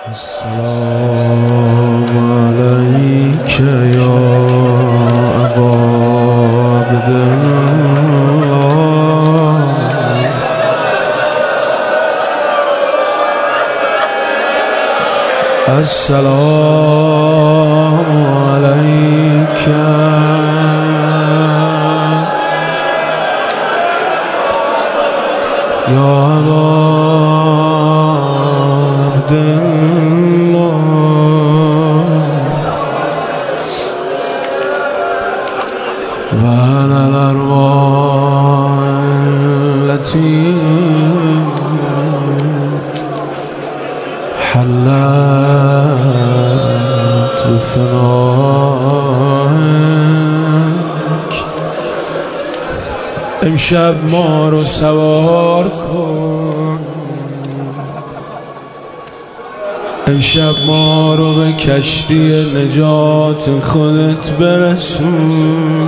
السلام عليك يا أبا عبد الله. السلام عليك يا أبا عبد الله. وعلى الأرواح التي حلت بفنائك امشب ما رو سوار کن، امشب ما رو به کشتی نجات خودت برسون.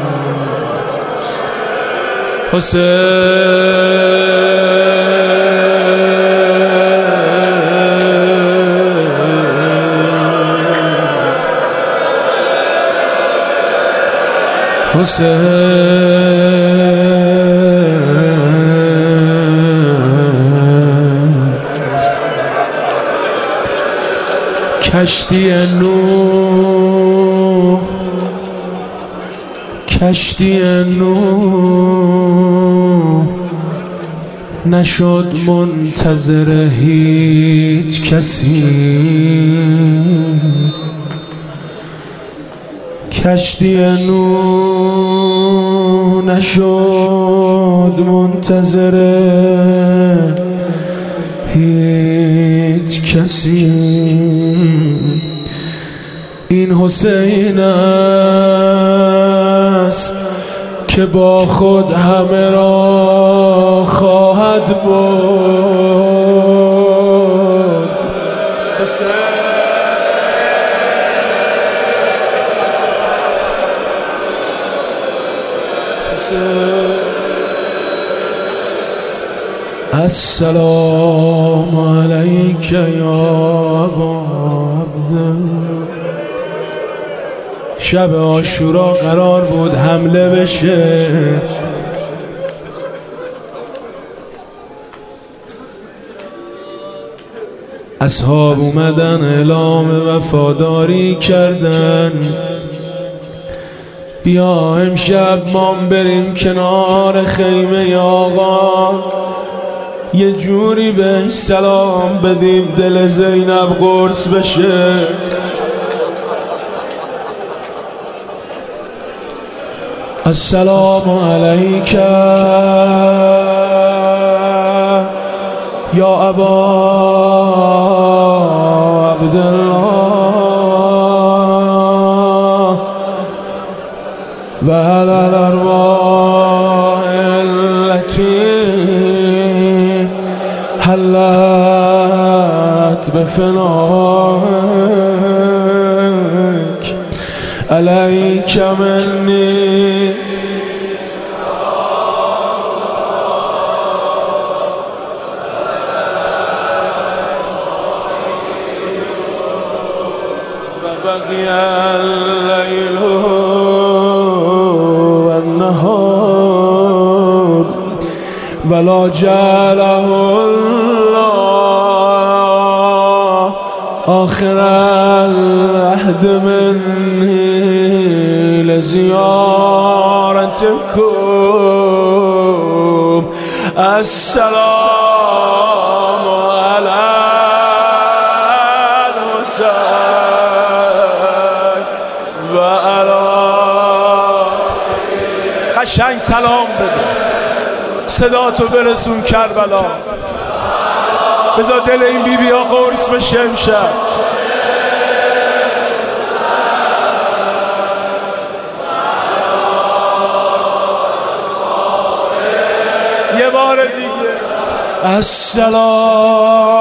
کشتی نوح، کشتی نوح نشد منتظر هیچ کسی. کشتی نوح نشد منتظر هیچ کسی. این حسین است که با خود همه را خواهد برد. السلام عليك يا أبا عبد الله. شب عاشورا قرار بود حمله بشه، اصحاب اومدن اعلام وفاداری کردن. بیا امشب ما بریم کنار خیمه آقا، یه جوری بهش سلام بدیم دل زینب قرص بشه. السلام عليك يا أبا عبد الله وعلى الأرواح التي حلت بفنائك عليك مني وبقي الليل والنهار ولا جعله الله آخر العهد مني لزيارتكم. السلام على الحسين وعلى. قشنگ سلام بده، صدا تو برسون کربلا، بذار دل این بیبی ها قرص بشه امشب. یه بار دیگه السلام